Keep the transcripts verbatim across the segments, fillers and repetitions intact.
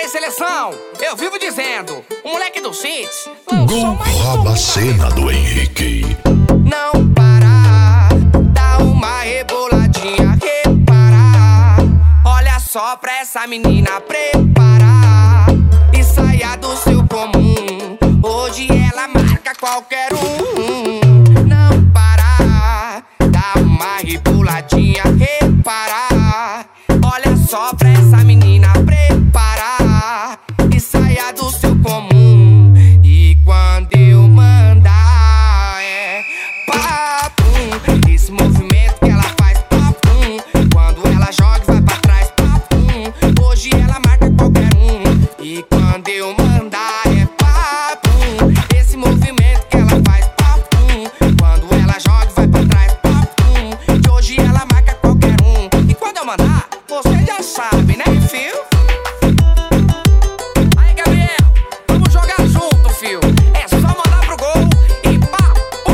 aí, seleção, eu vivo dizendo, o moleque do Cits Gol rouba a cena do Henrique. Não parar, dá uma reboladinha, reparar. Olha só pra essa menina preparar e saia do seu comum. Hoje ela marca qualquer um. Não parar, dá uma reboladinha, reparar. Olha só pra essa menina preparar e saia do seu comum. E quando eu mandar é papum, esse movimento que ela faz papum. Quando ela joga e vai pra trás papum. Hoje ela marca qualquer um. E quando eu mandar é papum, esse movimento que ela faz papum. Quando ela joga e vai pra trás papum. De hoje ela marca qualquer um. E quando eu mandar, você já sabe, né, fio? Aí, Gabriel, vamos jogar junto, fio. É só mandar pro gol e pá,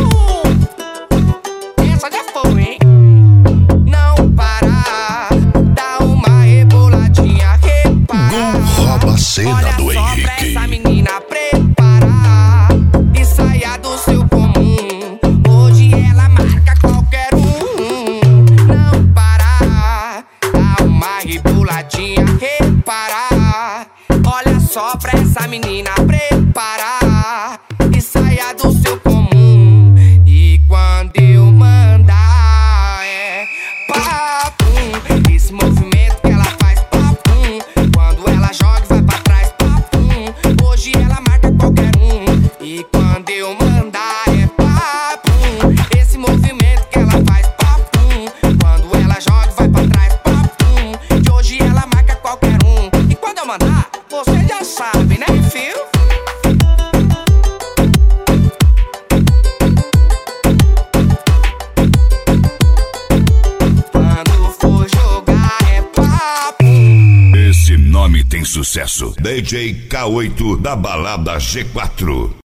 pum. Essa já foi, hein? Não parar, dá uma reboladinha, reparar. Gol rouba a cena Olha do só Henrique. pra essa menina preparar e saia do seu comum. Hoje ela marca qualquer um. Não parar, dá uma reboladinha, reparar. Olha só pra essa menina preparar e saia do seu comum. E quando eu mandar é papum, esse movimento que ela faz papum. Quando ela joga e vai pra trás papum. Hoje ela marca qualquer um. E quando eu mandar é papum, esse movimento que ela faz papum. Quando ela joga e vai pra trás papum. De hoje ela marca qualquer um. E quando eu mandar, você já sabe, né, fio? Quando for jogar é papum. Esse nome tem sucesso. D J K oito da balada G quatro.